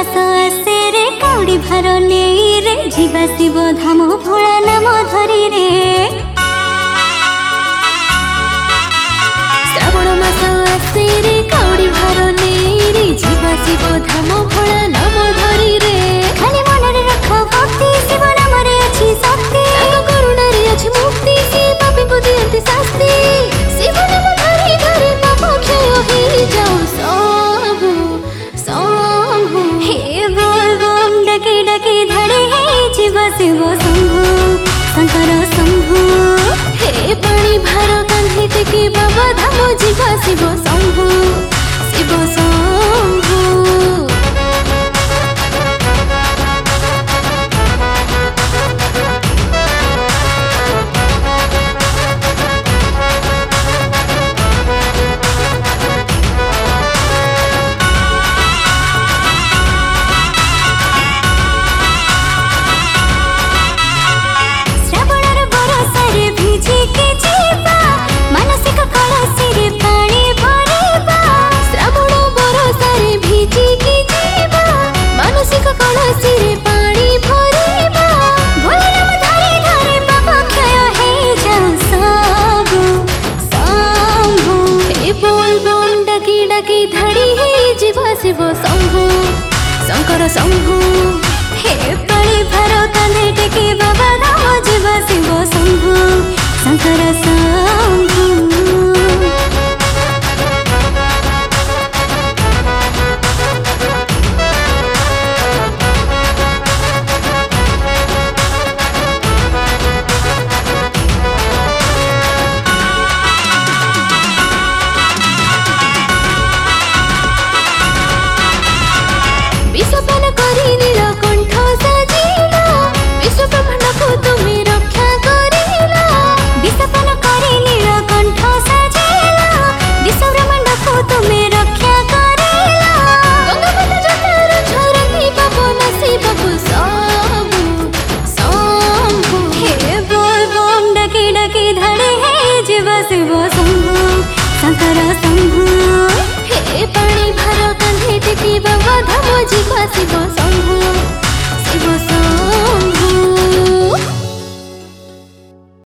मास आसे रे काउडी भार नेई रे जीवा शिव धाम भोला नाम धरी रे। श्रावण मास आसे रे काउडी भार नेई रे जीवा शिव धाम भोला नाम धरी रे। खाली मन रे रख भक्ति शिव नाम रे अछि शक्ति। ताको करुणा रे अछि मुक्ति से पापी को दियंती शास्ति। शिव नाम धरी धरी पाप क्षय होई जाऊ शंभु शंभु। हे बोल बम डके डके धड़े हे जीव शिव शंभु शंकर शंभु। हे पानी भार कांधे टेकी बाबा धाम जीवा शिव शंभु शिव शंभु। शिव शंभु शंकर शंभु। हे पानी भार कांधे टेकी बाबा धाम जीव शिव शंभु शंकर शंभु। विश्वपाल करी नीलकंठ सजिला विश्व ब्रह्मांड को तुमे रक्षा करिला। विश्वपाल करी नीलकंठ सजिला विश्व ब्रह्मांड को तुमे रक्षा करिला। गंगामाता जटार झरती पाप नासी बाबू शंभु शंभु। हे बोल बम डके डके धड़े हे जीव शिव शंभु शंकर शंभु। हे पानी भार कांधे टेकी बाबा धाम जीवा शिव